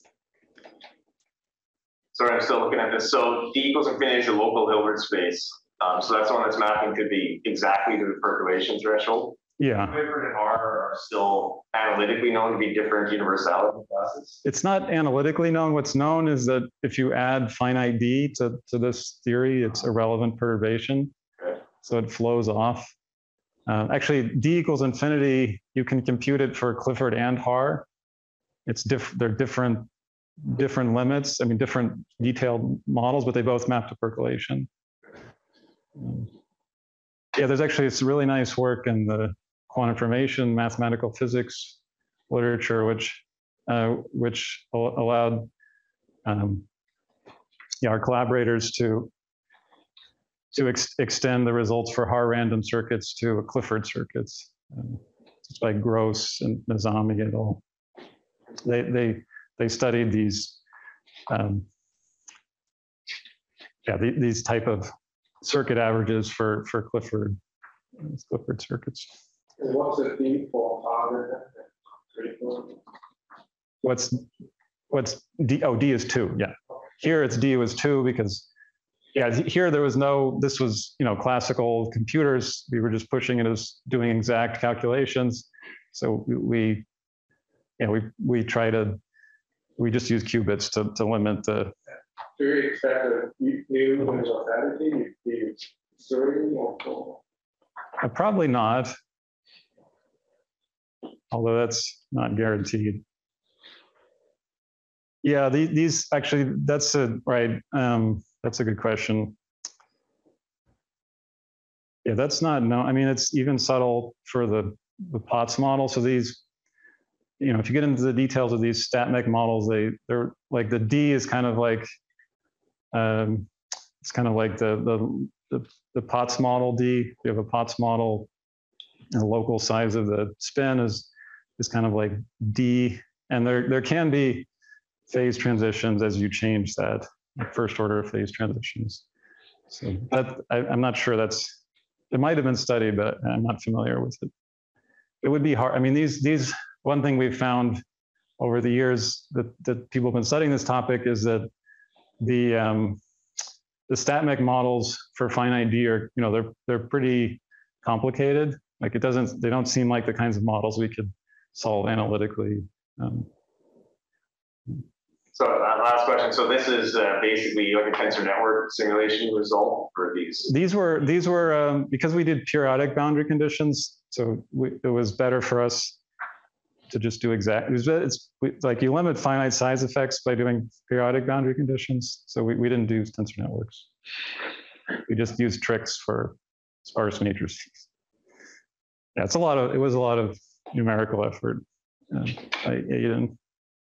Sorry, I'm still looking at this. So D equals infinity is the local Hilbert space. Um, so that's the one that's mapping to be exactly to the percolation threshold. Yeah. Clifford and Haar are still analytically known to be different universality classes. It's not analytically known. What's known is that if you add finite D to, to this theory, it's irrelevant perturbation. Okay. So it flows off. Uh, actually, D equals infinity, you can compute it for Clifford and Haar. It's diff they're different, different limits. I mean, different detailed models, but they both map to percolation. Um, yeah, there's actually it's really nice work in the quantum information mathematical physics literature, which uh, which allowed um, yeah, our collaborators to to ex extend the results for Haar random circuits to Clifford circuits. Um, it's by Gross and Nizami et al. They they they studied these um, yeah the, these type of circuit averages for for Clifford Clifford circuits. And what's the D for Haar? What's what's D? Oh, D is two. Yeah. Here it's D was two because yeah, here there was no. This was you know classical computers. We were just pushing it as doing exact calculations. So we, we yeah we we try to we just use qubits to to limit the. Do you expect a new universality? Or Uh, probably not, although that's not guaranteed. Yeah, the, these actually, that's a, right, um, that's a good question. Yeah, that's not, no, I mean, it's even subtle for the, the POTS model. So these, you know, if you get into the details of these StatMech models, they, they're like the D is kind of like, um, it's kind of like the, the, the, the POTS model D. You have a POTS model, and the local size of the spin is, is kind of like D. And there, there can be phase transitions as you change that, like first order phase transitions. So that, I, I'm not sure that's, it might have been studied, but I'm not familiar with it. It would be hard. I mean, these, these, one thing we've found over the years that, that people have been studying this topic is that the, um, the StatMech models for finite D are, you know, they're, they're pretty complicated. Like it doesn't, they don't seem like the kinds of models we could solve analytically. Um, So uh, last question. So this is uh, basically like a tensor network simulation result for these. These were these were um, because we did periodic boundary conditions. So we, it was better for us to just do exact. It was, it's we, like you limit finite size effects by doing periodic boundary conditions. So we, we didn't do tensor networks. We just used tricks for sparse matrices. Yeah, it's a lot of. It was a lot of numerical effort. Uh, by Aidan.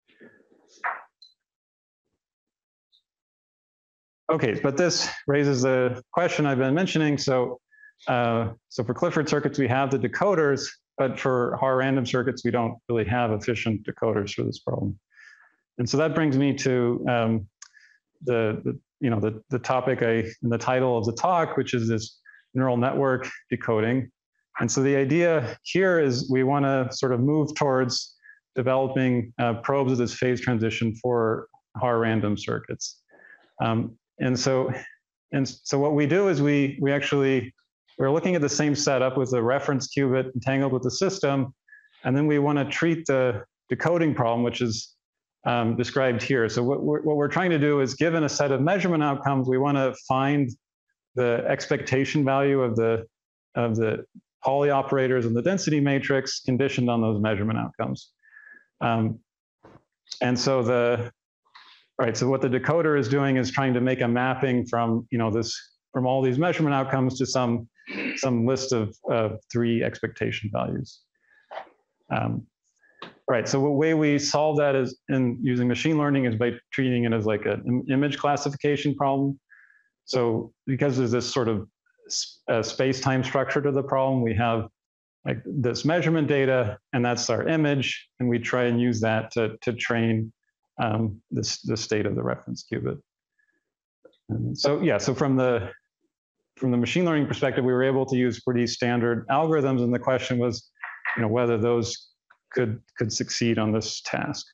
Okay, but this raises the question I've been mentioning. So, uh, so for Clifford circuits, we have the decoders, but for Haar random circuits, we don't really have efficient decoders for this problem. And so that brings me to um, the, the, you know, the, the topic I, in the title of the talk, which is this neural network decoding. And so the idea here is we want to sort of move towards developing uh, probes of this phase transition for Haar random circuits. Um, And so, and so what we do is we, we actually, we're looking at the same setup with a reference qubit entangled with the system. And then we want to treat the decoding problem, which is um, described here. So what we're, what we're trying to do is, given a set of measurement outcomes, we want to find the expectation value of the, of the Pauli operators in the density matrix conditioned on those measurement outcomes. Um, and so the, Right, so what the decoder is doing is trying to make a mapping from, you know, this, from all these measurement outcomes to some, some list of uh, three expectation values. Um, right, so the way we solve that is in using machine learning is by treating it as like an image classification problem. So because there's this sort of uh, space-time structure to the problem, we have like this measurement data, and that's our image, and we try and use that to, to train Um, this the state of the reference qubit. And so yeah, so from the from the machine learning perspective, we were able to use pretty standard algorithms, and the question was, you know, whether those could could succeed on this task.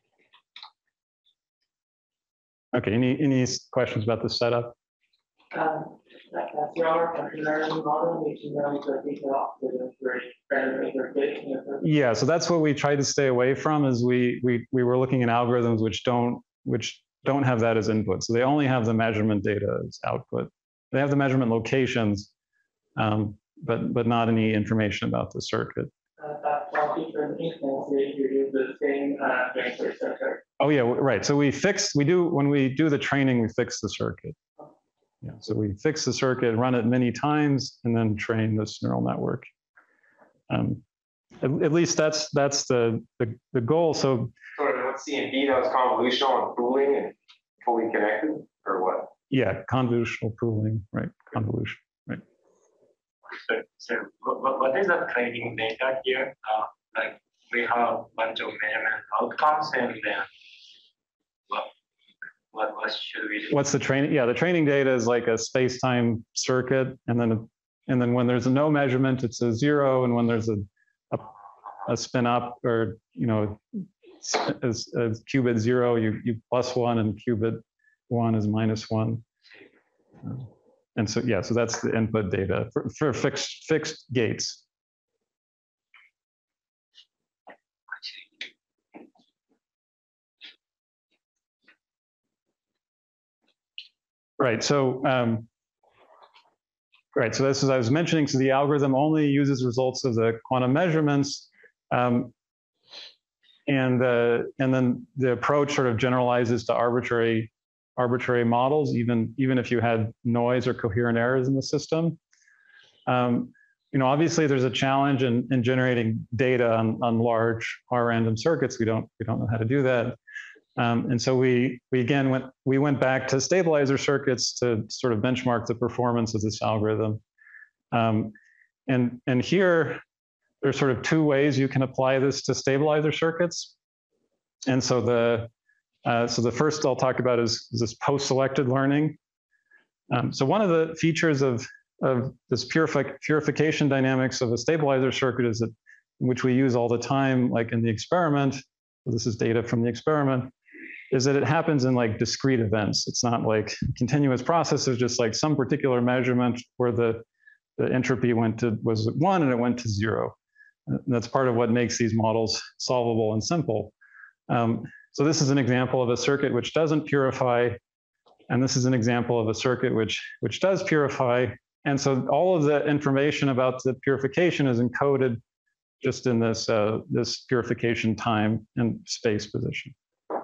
Okay, any any questions about the setup? Um, that, that's your machine learning model, machine learning technique off the Yeah, so that's what we tried to stay away from. Is we we we were looking at algorithms which don't which don't have that as input. So they only have the measurement data as output. They have the measurement locations, um, but but not any information about the circuit. Uh, that's all different instances. You use the same uh, transfer circuit. Oh yeah, right. So we fix we do when we do the training, we fix the circuit. Yeah, so we fix the circuit, run it many times, and then train this neural network. Um, at, at least that's that's the, the the goal. So, Sorry, what's C and D? That was convolutional and pooling and fully connected, or what? Yeah, convolutional pooling, right? Convolution, right? So, so what, what is the training data here? Uh, like we have a bunch of measurement outcomes, and then what, what, what should we do? What's the training? Yeah, the training data is like a space-time circuit, and then and then when there's a no measurement, it's a zero, and when there's a a, a spin up, or you know, as, as qubit zero, you you plus one, and qubit one is minus one. Uh, and so yeah, so that's the input data for, for fixed fixed gates. Right. So. Um, Right, so this is, I was mentioning, so the algorithm only uses results of the quantum measurements, um, and, uh, and then the approach sort of generalizes to arbitrary, arbitrary models, even, even if you had noise or coherent errors in the system. Um, you know, obviously there's a challenge in, in generating data on, on large R random circuits. We don't, we don't know how to do that. Um, and so we, we again went, we went back to stabilizer circuits to sort of benchmark the performance of this algorithm. Um, and, and here, there's sort of two ways you can apply this to stabilizer circuits. And so the, uh, so the first I'll talk about is, is this post-selected learning. Um, so one of the features of, of this purific, purification dynamics of a stabilizer circuit is that, which we use all the time, like in the experiment, this is data from the experiment, is that it happens in like discrete events. It's not like continuous process, it's just like some particular measurement where the, the entropy went to, was one and it went to zero. And that's part of what makes these models solvable and simple. Um, so this is an example of a circuit which doesn't purify, and this is an example of a circuit which, which does purify. And so all of the information about the purification is encoded just in this, uh, this purification time and space position.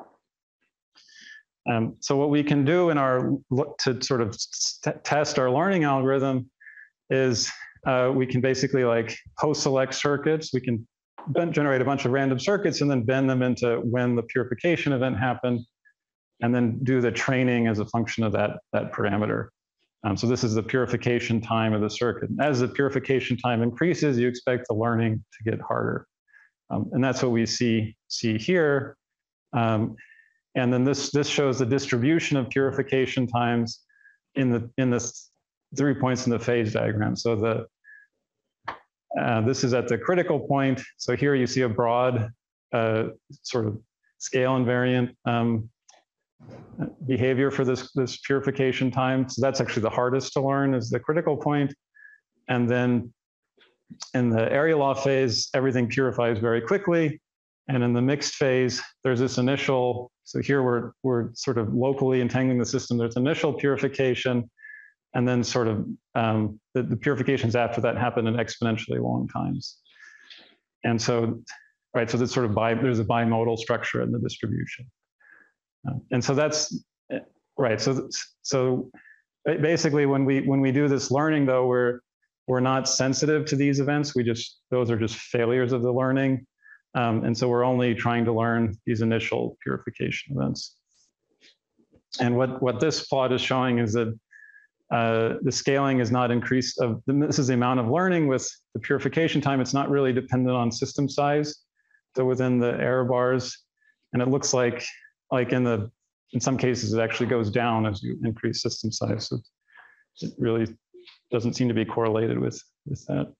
Um, so what we can do in our, to sort of test our learning algorithm is uh, we can basically like post-select circuits. We can generate a bunch of random circuits and then bend them into when the purification event happened, and then do the training as a function of that, that parameter. Um, so this is the purification time of the circuit. As the purification time increases, you expect the learning to get harder. Um, and that's what we see, see here. Um, and then this, this shows the distribution of purification times in the, in this three points in the phase diagram. So the, uh, this is at the critical point. So here you see a broad uh, sort of scale invariant um, behavior for this, this purification time. So that's actually the hardest to learn, is the critical point. And then in the area law phase, everything purifies very quickly. And in the mixed phase, there's this initial, so here we're, we're sort of locally entangling the system. There's initial purification, and then sort of um, the, the purifications after that happen in exponentially long times. And so, right, so that's sort of bi, there's a bimodal structure in the distribution. Uh, and so that's, right, so, so basically when we, when we do this learning though, we're, we're not sensitive to these events. We just, those are just failures of the learning. Um, and so we're only trying to learn these initial purification events. And what, what this plot is showing is that uh, the scaling is not increased. Of, this is the amount of learning with the purification time. It's not really dependent on system size. So within the error bars, and it looks like, like in the, in some cases, it actually goes down as you increase system size. So it really doesn't seem to be correlated with, with that.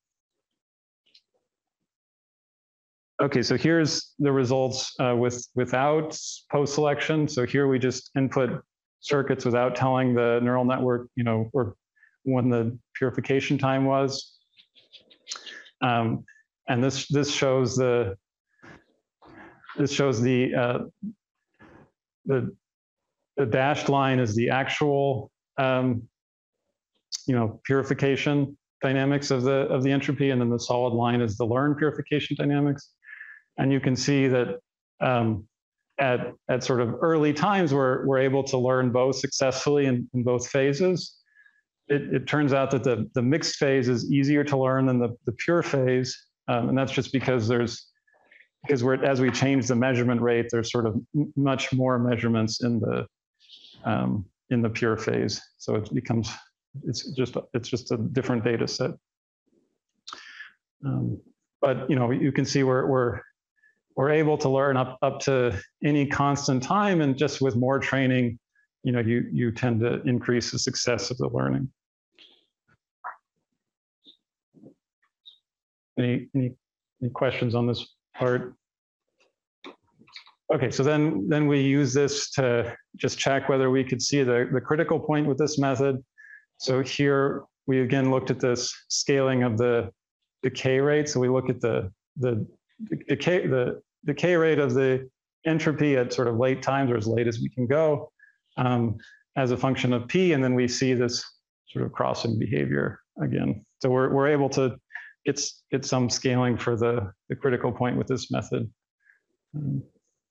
Okay, so here's the results uh, with without post-selection. So here we just input circuits without telling the neural network, you know, or when the purification time was. Um, and this this shows the this shows the uh, the the dashed line is the actual um, you know, purification dynamics of the of the entropy, and then the solid line is the learned purification dynamics. And you can see that um, at, at sort of early times, we're, we're able to learn both successfully in, in both phases. It, it turns out that the, the mixed phase is easier to learn than the, the pure phase. Um, and that's just because there's, because we're, as we change the measurement rate, there's sort of much more measurements in the, um, in the pure phase. So it becomes, it's just, it's just a different data set. Um, but, you know, you can see we're, we're, we're able to learn up, up to any constant time, and just with more training, you know, you, you tend to increase the success of the learning. Any, any, any questions on this part? Okay, so then, then we use this to just check whether we could see the, the critical point with this method. So here we again looked at this scaling of the decay rate. So we look at the, the decay, the decay rate of the entropy at sort of late times, or as late as we can go, um, as a function of P, and then we see this sort of crossing behavior again. So we're, we're able to get, get some scaling for the, the critical point with this method. Um,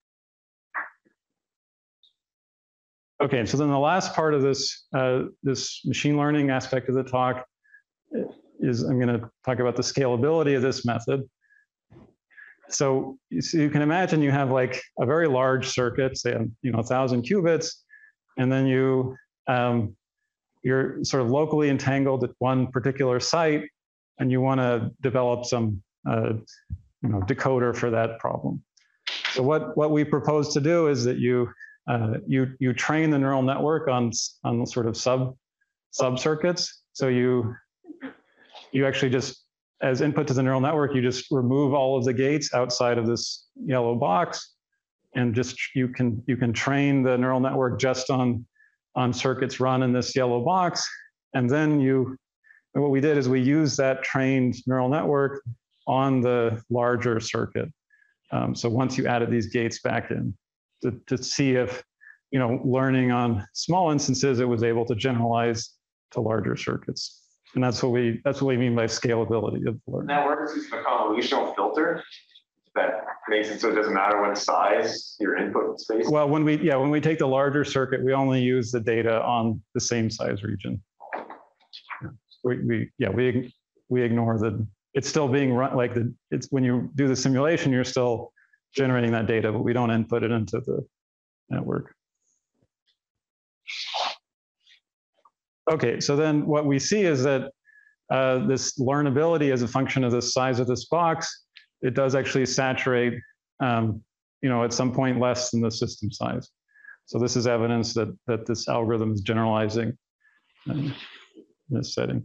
okay, so then the last part of this, uh, this machine learning aspect of the talk is I'm going to talk about the scalability of this method. So, so you can imagine you have like a very large circuit, say, you know, a thousand qubits, and then you, um, you're sort of locally entangled at one particular site, and you want to develop some, uh, you know, decoder for that problem. So what, what we propose to do is that you, uh, you, you train the neural network on, on sort of sub, sub circuits. So you, you actually just, as input to the neural network, you just remove all of the gates outside of this yellow box, and just you can you can train the neural network just on on circuits run in this yellow box, and then you. And what we did is we used that trained neural network on the larger circuit. Um, so once you added these gates back in, to, to see if, you know, learning on small instances, it was able to generalize to larger circuits. And that's what we that's what we mean by scalability of learning. That works as a convolutional filter that makes it so it doesn't matter what size your input space. Well, when we yeah when we take the larger circuit, we only use the data on the same size region. Yeah. We, we yeah we we ignore the it's still being run like the it's when you do the simulation, you're still generating that data, but we don't input it into the network. Okay, so then what we see is that uh, this learnability as a function of the size of this box, it does actually saturate, um, you know, at some point less than the system size. So this is evidence that that this algorithm is generalizing um, in this setting.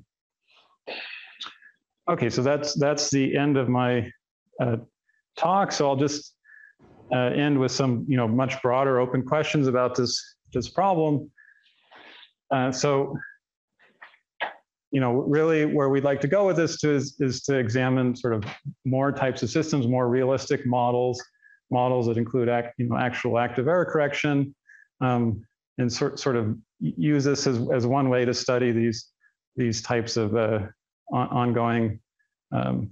Okay, so that's that's the end of my uh, talk. So I'll just uh, end with some, you know, much broader open questions about this this problem. Uh, so. You know, really where we'd like to go with this to is, is to examine sort of more types of systems, more realistic models, models that include act, you know, actual active error correction, um, and sort, sort of use this as, as one way to study these, these types of uh, on, ongoing um,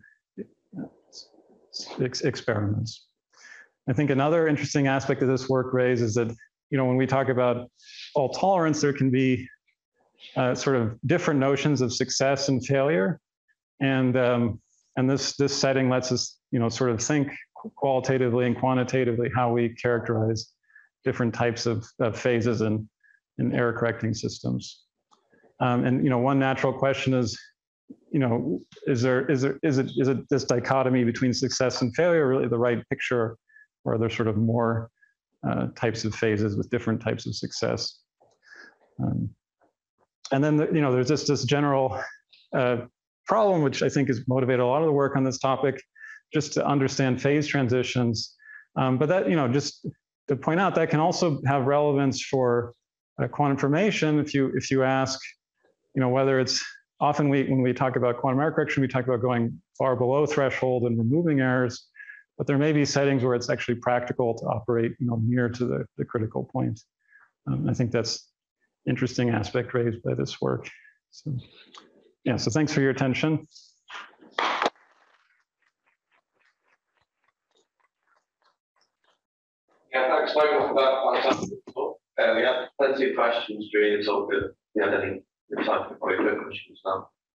ex experiments. I think another interesting aspect of this work, Ray, is that, you know, when we talk about fault tolerance, there can be Uh, sort of different notions of success and failure, and um, and this this setting lets us, you know, sort of think qualitatively and quantitatively how we characterize different types of, of phases in in error correcting systems. Um, and you know, one natural question is, you know, is there is there is it is it this dichotomy between success and failure really the right picture, or are there sort of more uh, types of phases with different types of success? Um, And then, you know, there's just this general uh, problem, which I think has motivated a lot of the work on this topic, just to understand phase transitions. Um, but that, you know, just to point out, that can also have relevance for uh, quantum information. If you if you ask, you know, whether it's often we when we talk about quantum error correction, we talk about going far below threshold and removing errors, but there may be settings where it's actually practical to operate, you know, near to the, the critical point. Um, I think that's interesting aspect raised by this work. So, yeah, so thanks for your attention. Yeah, thanks, Michael, for that fantastic talk. Uh, we have plenty of questions during the talk. If you had any time for quite quick questions now.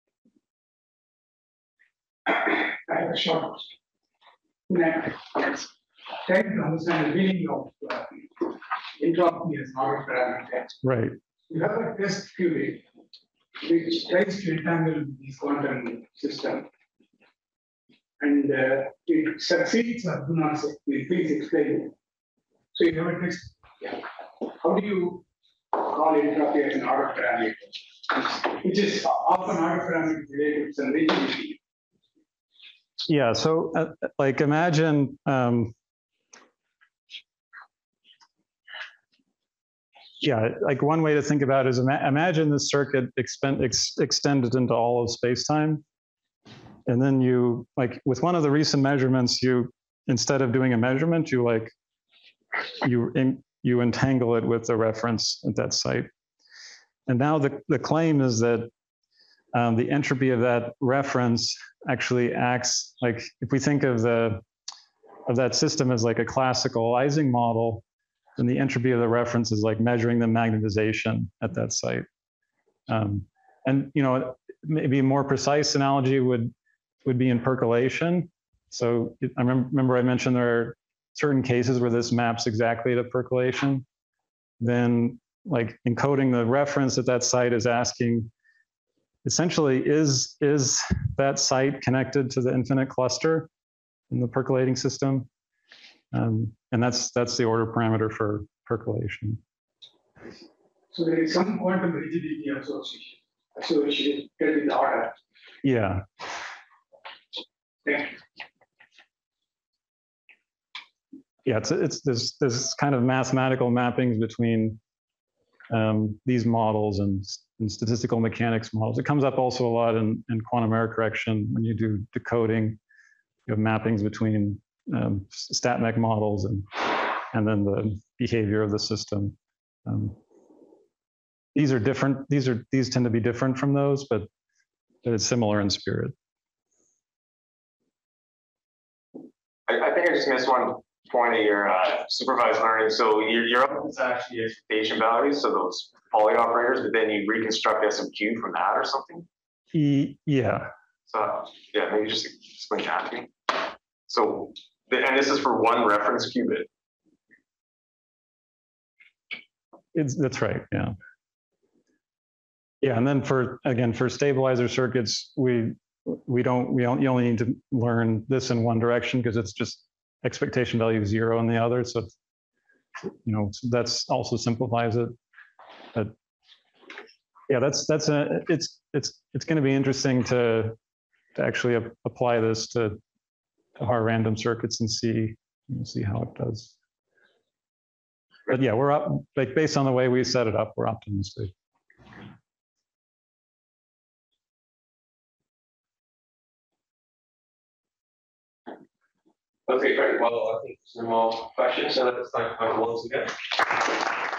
I have a short question. Next, trying to understand the meaning of uh, entropy as an order parameter. Right. You have a test qubit which tries to entangle this quantum system, and uh, it succeeds or do not succeed. Please explain it. So you have a test. Yeah. How do you call entropy as an order parameter, which is often order parameter related to some rigidity? Yeah. So, uh, like, imagine. Um, Yeah, like one way to think about it is ima imagine this circuit expend, ex extended into all of space-time. And then you, like with one of the recent measurements, you, instead of doing a measurement, you like, you, in, you entangle it with the reference at that site. And now the, the claim is that um, the entropy of that reference actually acts like, if we think of the, of that system as like a classical Ising model, and the entropy of the reference is like measuring the magnetization at that site. Um, and you know, maybe a more precise analogy would, would be in percolation. So I remember, remember I mentioned there are certain cases where this maps exactly to percolation. Then like encoding the reference at that site is asking, essentially, is, is that site connected to the infinite cluster in the percolating system? Um, and that's, that's the order parameter for percolation. So there is some quantum rigidity association, associated with the order. Yeah. Thank you. Yeah, it's, it's there's, there's kind of mathematical mappings between um, these models and, and statistical mechanics models. It comes up also a lot in, in quantum error correction when you do decoding. You have mappings between um, StatMech models and, and then the behavior of the system. Um, these are different, these are, these tend to be different from those, but it's similar in spirit. I, I think I just missed one point of your uh, supervised learning. So your, your output is actually expectation values, so those poly operators, but then you reconstruct S M Q from that or something? E, yeah. So yeah, maybe just explain that to me. So, and this is for one reference qubit. It's, that's right, yeah. Yeah, and then for, again, for stabilizer circuits, we we don't, we don't, you only need to learn this in one direction because it's just expectation value zero in the other. So, you know, that's also simplifies it. But yeah, that's, that's a, it's, it's, it's going to be interesting to, to actually ap apply this to, to our random circuits and see, you know, see how it does. But yeah, we're up, like based on the way we set it up, we're optimistic. Okay, great. Well, I think there's no more questions, so let's thank everyone once again.